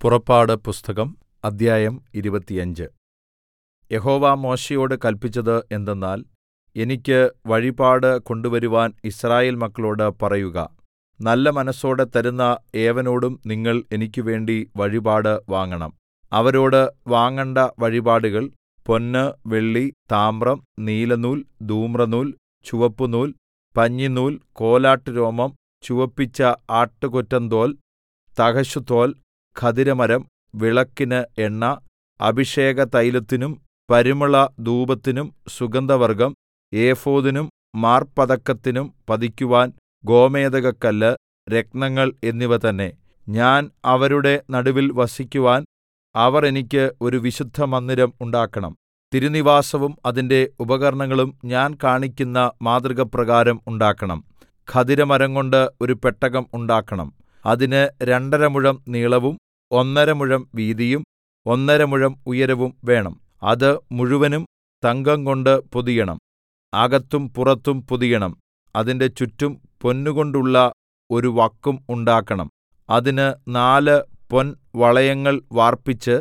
പുറപ്പാട് പുസ്തകം അദ്ധ്യായം 25 യഹോവ മോശെയോട് കല്പിച്ചത് എന്തെന്നാൽ, എനിക്ക് വഴിപാട് കൊണ്ടുവരുവാൻ യിസ്രായേൽ മക്കളോട് പറയുക. നല്ല മനസ്സോടെ തരുന്ന ഏവനോടും നിങ്ങൾ എനിക്കുവേണ്ടി വഴിപാട് വാങ്ങണം. അവരോട് വാങ്ങണ്ട വഴിപാടുകൾ പൊന്ന്, വെള്ളി, താമ്രം, നീലനൂൽ, ധൂമ്രനൂൽ, ചുവപ്പുനൂൽ, പഞ്ഞിനൂൽ, കോലാട്ടുരോമം, ചുവപ്പിച്ച ആട്ടുകൊറ്റന്തോൽ, തഹശുതോൽ, ഖദിരമരം, വിളക്കിന് എണ്ണ, അഭിഷേകതൈലത്തിനും പരിമളധൂപത്തിനും സുഗന്ധവർഗ്ഗം, ഏഫോദിനും മാർപ്പതക്കത്തിനും പതിക്കുവാൻ ഗോമേദകക്കല്ല്, രത്നങ്ങൾ എന്നിവ തന്നെ. ഞാൻ അവരുടെ നടുവിൽ വസിക്കുവാൻ അവർ എനിക്ക് ഒരു വിശുദ്ധമന്ദിരം ഉണ്ടാക്കണം. തിരുനിവാസവും അതിന്റെ ഉപകരണങ്ങളും ഞാൻ കാണിക്കുന്ന മാതൃകപ്രകാരം ഉണ്ടാക്കണം. ഖദിരമരംകൊണ്ട് ഒരു പെട്ടകം ഉണ്ടാക്കണം. അതിന് 2.5 മുഴം നീളവും 1.5 മുഴം വീതിയും 1.5 മുഴം ഉയരവും വേണം. അത് മുഴുവനും തങ്കംകൊണ്ട് പൊതിയണം. അകത്തും പുറത്തും പൊതിയണം. അതിന്റെ ചുറ്റും പൊന്നുകൊണ്ടുള്ള ഒരു വക്കും ഉണ്ടാക്കണം. അതിന് 4 പൊൻവളയങ്ങൾ വാർപ്പിച്ച്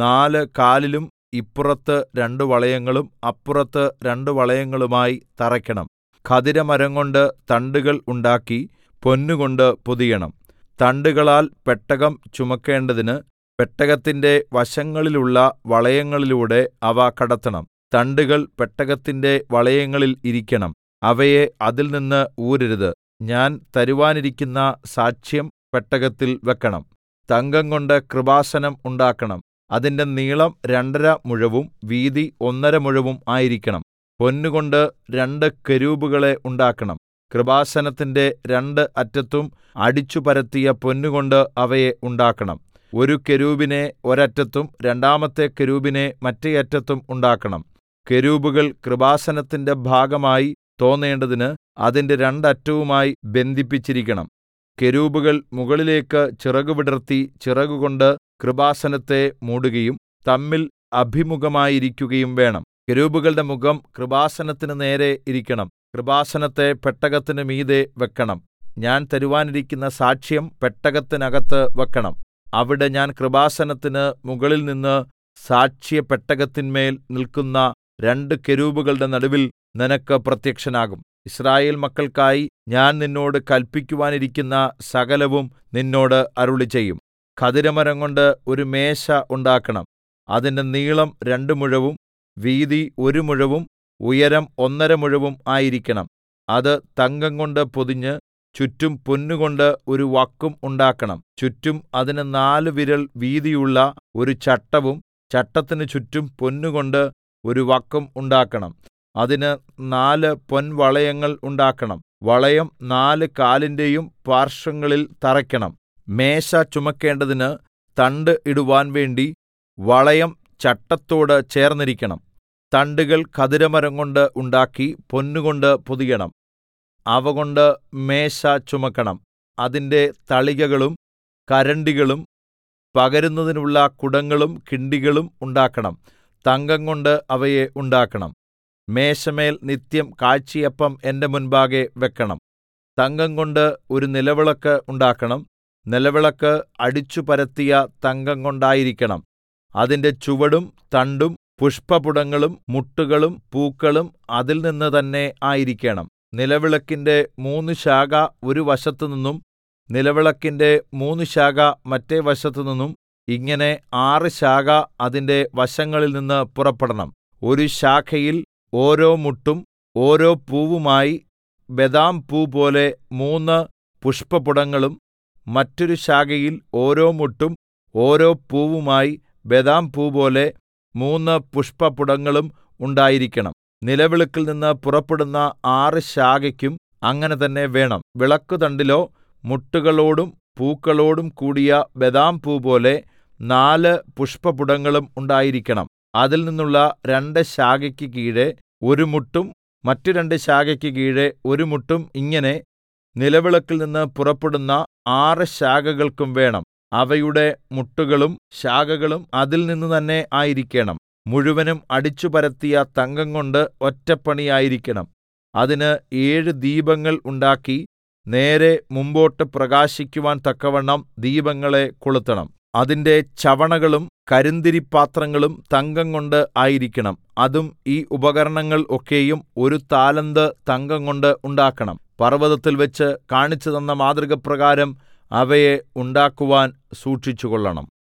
4 കാലിലും ഇപ്പുറത്ത് 2 വളയങ്ങളും അപ്പുറത്ത് 2 വളയങ്ങളുമായി തറയ്ക്കണം. ഖദിരമരംകൊണ്ട് തണ്ടുകൾ ഉണ്ടാക്കി പൊന്നുകൊണ്ട് പൊതിയണം. തണ്ടുകളാൽ പെട്ടകം ചുമക്കേണ്ടതിന് പെട്ടകത്തിന്റെ വശങ്ങളിലുള്ള വളയങ്ങളിലൂടെ അവ കടത്തണം. തണ്ടുകൾ പെട്ടകത്തിന്റെ വളയങ്ങളിൽ ഇരിക്കണം. അവയെ അതിൽനിന്ന് ഊരരുത്. ഞാൻ തരുവാനിരിക്കുന്ന സാക്ഷ്യം പെട്ടകത്തിൽ വെക്കണം. തങ്കംകൊണ്ട് കൃപാസനം ഉണ്ടാക്കണം. അതിന്റെ നീളം 2.5 മുഴവും വീതി 1.5 മുഴവും ആയിരിക്കണം. പൊന്നുകൊണ്ട് 2 കെരൂബുകളെ ഉണ്ടാക്കണം. കൃപാസനത്തിന്റെ 2 അറ്റത്തും അടിച്ചുപരത്തിയ പൊന്നുകൊണ്ട് അവയെ ഉണ്ടാക്കണം. ഒരു കെരൂബിനെ ഒരറ്റത്തും രണ്ടാമത്തെ കെരൂബിനെ മറ്റേ അറ്റത്തും ഉണ്ടാക്കണം. കെരൂബുകൾ കൃപാസനത്തിന്റെ ഭാഗമായി തോന്നേണ്ടതിന് അതിന്റെ 2 അറ്റവുമായി ബന്ധിപ്പിച്ചിരിക്കണം. കെരൂബുകൾ മുകളിലേക്ക് ചിറകുവിടർത്തി ചിറകുകൊണ്ട് കൃപാസനത്തെ മൂടുകയും തമ്മിൽ അഭിമുഖമായിരിക്കുകയും വേണം. കെരൂബുകളുടെ മുഖം കൃപാസനത്തിന് നേരെ ഇരിക്കണം. കൃപാസനത്തെ പെട്ടകത്തിന് മീതെ വെക്കണം. ഞാൻ തരുവാനിരിക്കുന്ന സാക്ഷ്യം പെട്ടകത്തിനകത്ത് വെക്കണം. അവിടെ ഞാൻ കൃപാസനത്തിന് മുകളിൽ നിന്ന് സാക്ഷ്യപെട്ടകത്തിന്മേൽ നിൽക്കുന്ന 2 കെരൂബുകളുടെ നടുവിൽ നിനക്ക് പ്രത്യക്ഷനാകും. യിസ്രായേൽ മക്കൾക്കായി ഞാൻ നിന്നോട് കല്പിക്കുവാനിരിക്കുന്ന സകലവും നിന്നോട് അരുളിച്ചെയ്യും. ഖദിരമരംകൊണ്ട് ഒരു മേശ ഉണ്ടാക്കണം. അതിന്റെ നീളം 2 മുഴവും വീതി 1 മുഴവും ഉയരം 1.5 മുഴവും ആയിരിക്കണം. അത് തങ്കംകൊണ്ട് പൊതിഞ്ഞ് ചുറ്റും പൊന്നുകൊണ്ട് ഒരു വക്കും ഉണ്ടാക്കണം. ചുറ്റും അതിന് 4 വിരൽ വീതിയുള്ള ഒരു ചട്ടവും ചട്ടത്തിന് ചുറ്റും പൊന്നുകൊണ്ട് ഒരു വക്കും ഉണ്ടാക്കണം. അതിന് 4 പൊൻവളയങ്ങൾ ഉണ്ടാക്കണം. വളയം 4 കാലിന്റെയും പാർശ്വങ്ങളിൽ തറയ്ക്കണം. മേശ ചുമക്കേണ്ടതിന് തണ്ട് ഇടുവാൻ വേണ്ടി വളയം ചട്ടത്തോട് ചേർന്നിരിക്കണം. തണ്ടുകൾ ഖദിരമരംകൊണ്ട് ഉണ്ടാക്കി പൊന്നുകൊണ്ട് പൊതിയണം. അവകൊണ്ട് മേശ ചുമക്കണം. അതിന്റെ തളികകളും കരണ്ടികളും പകരുന്നതിനുള്ള കുടങ്ങളും കിണ്ടികളും ഉണ്ടാക്കണം. തങ്കംകൊണ്ട് അവയെ ഉണ്ടാക്കണം. മേശമേൽ നിത്യം കാഴ്ചയപ്പം എന്റെ മുൻപാകെ വെക്കണം. തങ്കംകൊണ്ട് ഒരു നിലവിളക്ക് ഉണ്ടാക്കണം. നിലവിളക്ക് അടിച്ചുപരത്തിയ തങ്കംകൊണ്ടായിരിക്കണം. അതിന്റെ ചുവടും തണ്ടും പുഷ്പപുടങ്ങളും മുട്ടുകളും പൂക്കളും അതിൽനിന്ന് തന്നെ ആയിരിക്കണം. നിലവിളക്കിന്റെ 3 ശാഖ ഒരു വശത്തുനിന്നും നിലവിളക്കിന്റെ 3 ശാഖ മറ്റേ വശത്തുനിന്നും ഇങ്ങനെ 6 ശാഖ അതിന്റെ വശങ്ങളിൽ നിന്ന് പുറപ്പെടണം. ഒരു ശാഖയിൽ ഓരോ മുട്ടും ഓരോ പൂവുമായി ബദാം പൂ പോലെ 3 പുഷ്പപുടങ്ങളും മറ്റൊരു ശാഖയിൽ ഓരോ മുട്ടും ഓരോ പൂവുമായി ബദാം പൂ പോലെ 3 പുഷ്പപുടങ്ങളും ഉണ്ടായിരിക്കണം. നിലവിളക്കിൽ നിന്ന് പുറപ്പെടുന്ന 6 ശാഖയ്ക്കും അങ്ങനെ തന്നെ വേണം. വിളക്കുതണ്ടിലോ മുട്ടുകളോടും പൂക്കളോടും കൂടിയ ബദാം പൂ പോലെ 4 പുഷ്പപുടങ്ങളും ഉണ്ടായിരിക്കണം. അതിൽ നിന്നുള്ള 2 ശാഖയ്ക്ക് കീഴെ ഒരു മുട്ടും മറ്റു 2 ശാഖയ്ക്ക് കീഴെ ഒരു മുട്ടും ഇങ്ങനെ നിലവിളക്കിൽ നിന്ന് പുറപ്പെടുന്ന 6 ശാഖകൾക്കും വേണം. അവയുടെ മുട്ടുകളും ശാഖകളും അതിൽ നിന്ന് തന്നെ ആയിരിക്കണം. മുഴുവനും അടിച്ചുപരത്തിയ തങ്കംകൊണ്ട് ഒറ്റപ്പണിയായിരിക്കണം. അതിന് 7 ദീപങ്ങൾ ഉണ്ടാക്കി നേരെ മുമ്പോട്ട് പ്രകാശിക്കുവാൻ തക്കവണ്ണം ദീപങ്ങളെ കൊളുത്തണം. അതിന്റെ ചവണകളും കരിന്തിരിപ്പാത്രങ്ങളും തങ്കംകൊണ്ട് ആയിരിക്കണം. അതും ഈ ഉപകരണങ്ങൾ ഒക്കെയും 1 താലന്ത് തങ്കംകൊണ്ട് ഉണ്ടാക്കണം. പർവ്വതത്തിൽവച്ച് കാണിച്ചുതന്ന മാതൃകപ്രകാരം അവയെ ഉണ്ടാക്കുവാൻ സൂക്ഷിച്ചുകൊള്ളണം.